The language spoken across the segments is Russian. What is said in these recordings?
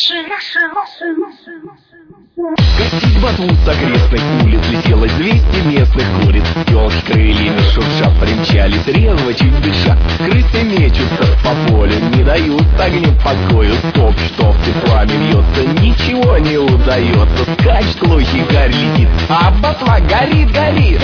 Катить ботву с окрестных улиц летелось 200 местных куриц. Тёлки крыльями шуршат, примчались резво, чуть дыша. Крысы мечутся по полю, не дают огню покою. Стоп, ты пламя вьется, ничего не удается. Скачет лохи, гарь летит, а ботва горит, горит.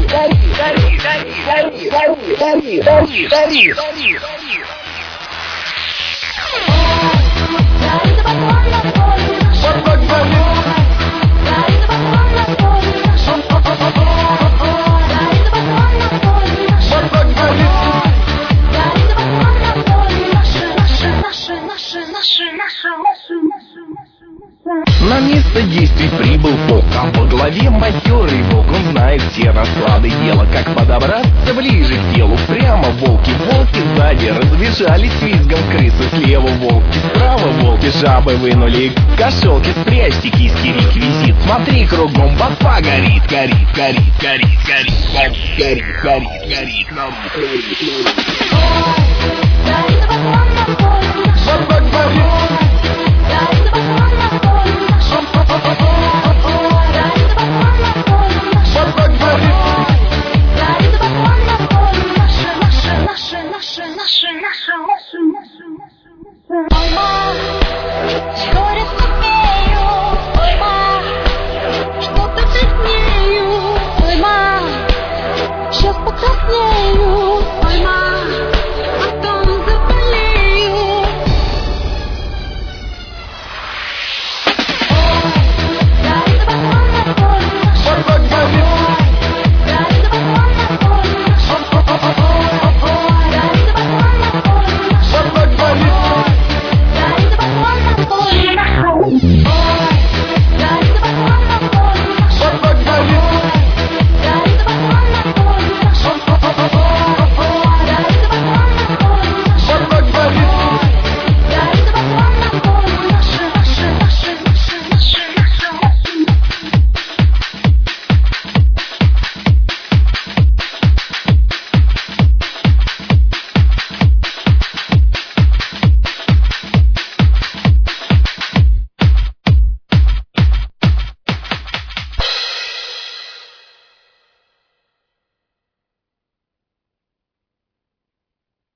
На место действий прибыл полк, а во главе матерый волк. Он знает все расклады дела, как подобраться ближе к телу. Прямо волки сзади разбежались с визгом крысы. Слева волки, справа волки, жабы вынули кошелки. Спрячьте киски, реквизит, смотри кругом, ботва горит, горит, горит, горит, горит, горит, горит, горит, горит, горит, горит.